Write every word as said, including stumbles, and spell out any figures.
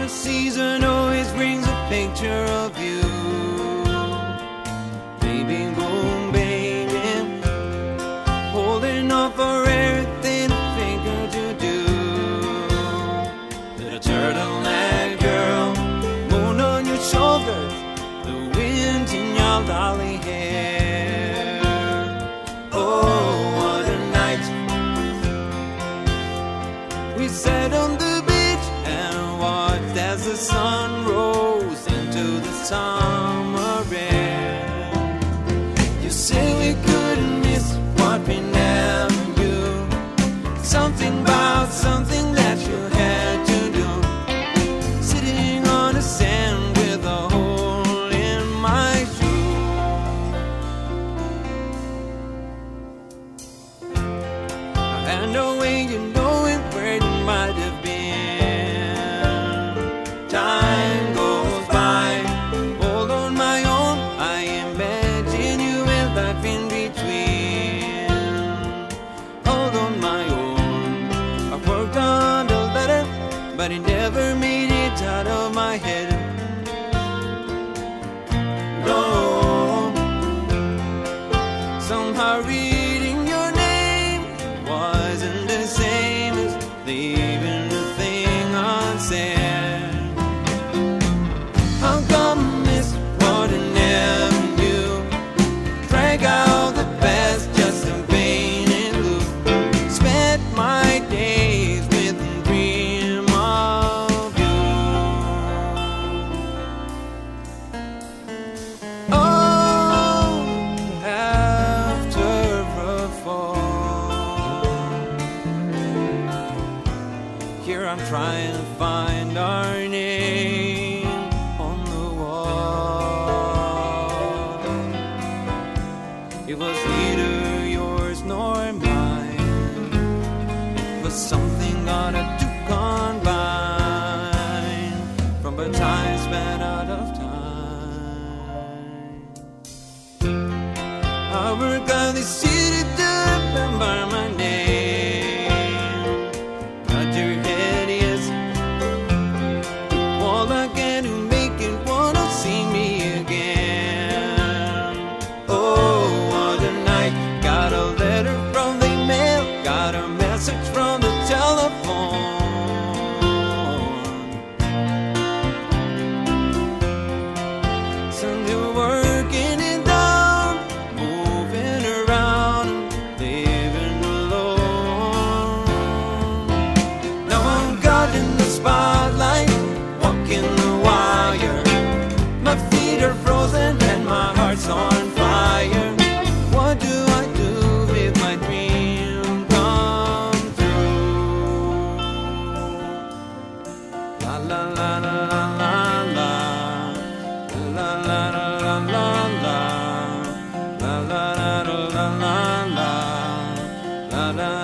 season always brings a picture of you. Baby, boom, baby, holding on for everything I figure to do. The turtleneck girl, moon on your shoulders, the wind in your lolly hair. Oh, what a night. We sat on the beach and watched as the sun rose into the summer air. You said we couldn't miss what we never do. Something about something that you had to do. Sitting on the sand with a hole in my shoe. And the way you know it, where it might have been. Time goes by, all on my own. I imagine you with life in between. All on my own. I worked on the letter, but it never made it out of my head. No. Somehow reading your name wasn't the same as leaving the thing unsaid. How come it's what I never knew? Drag out the past just in vain and blue. Spent my days with a dream of you. Oh, after a fall, here I'm trying to find our name on the wall. It was neither yours nor mine. It was something that I took combine from a time spent out of time. I work on the city to remember my name. Not your head is all I can to make it wanna see me again. Oh, what a night. Got a letter from the mail, got a message from the telephone. So they were working it down, moving around, living alone. Now I'm caught in the spotlight, walking the wire. My feet are frozen and my heart's on fire. What do I do if my dream come true? La la la la la la la. La la la la la la. La la la la la la. La la